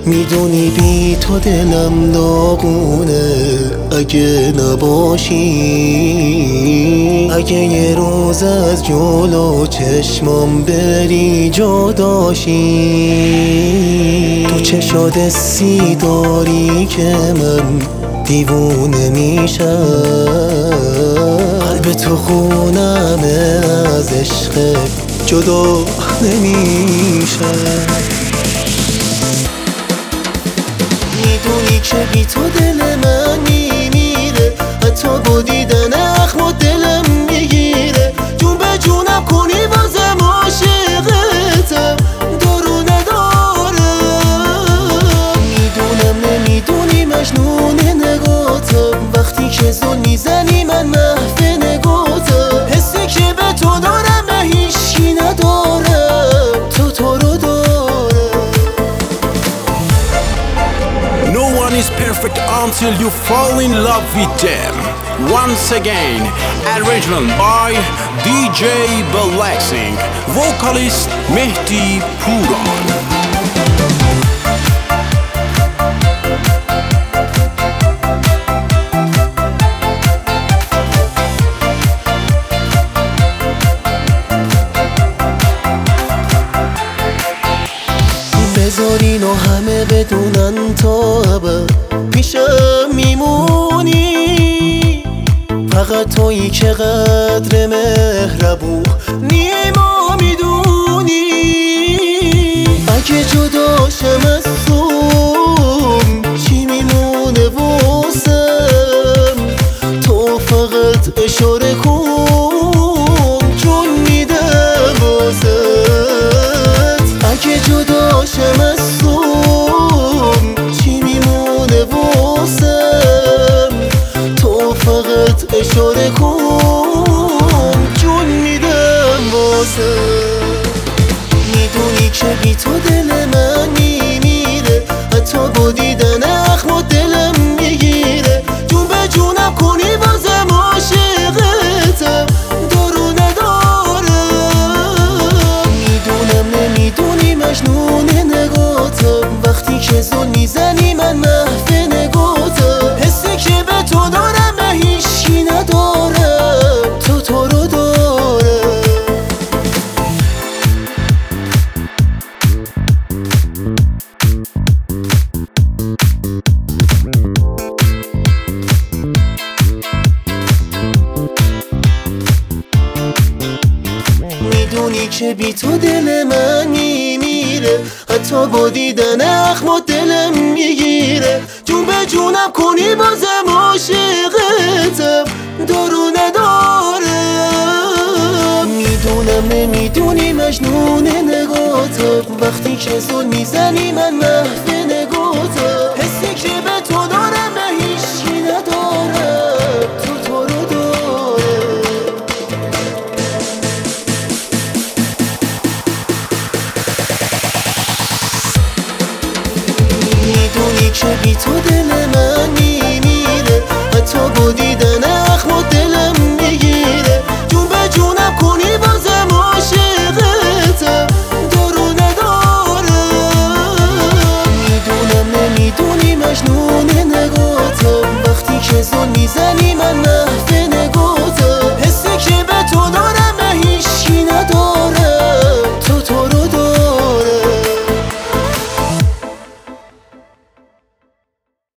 میدونی بی تو دلم داغونه، اگه نباشی، اگه یه روز از جلو چشمام بری جداشی. تو چشات سی داری که من دیوونه میشم، قلب تو خونمه از عشق جدا نمیشم. میدونی که بی تو دل من میمیره، حتی با دیدن اخم دلم میگیره. جون به جونم کنی بازم عاشقتم، دارو ندارم. میدونم نمیدونی مجنون نگاتم، وقتی که زل میزنی من محو نگاتم. حسی که به تو دارم به هیچی ندارم، تو رو دارم. No one is perfect until you fall in love with them. Once again, arrangement by DJ Blacksing, vocalist Mehdi Puran. بذار اینو همه بدونن تا ابد پیشم میمونی، فقط تویی که قدر مهربونی ما میدونی. اگه جداشم از تو چی میمونه واسم، تو فقط اشاره کن جون میدم واسد. اگه جداشم از تو چی میمونه واسم، تو فقط اشاره کن جون میدم واسد. میدونی که بی تو دل من میمیره، حتی با دیدن اخم دلم میگیره. جون به جونم کنی بازم عاشقتم، دارو ندارم. میدونم نمیدونی مجنون نگاتم، وقتی که زل میزنی من محو نگاتم. حسی که به تو دارم به هیچی ندارم، تو رو دارم. میدونی که بی تو دل من میمیره، حتی با دیدن اخم دلم میگیره. جون به جونم کنی بازم عاشقتم، دارو ندارم. میدونم نمیدونی مجنون نگاتم، وقتی که زل میزنی من محو نگاتم. حسی که به تو دارم به هیچی ندارم، تو رو دارم. میدونی که بی تو دل من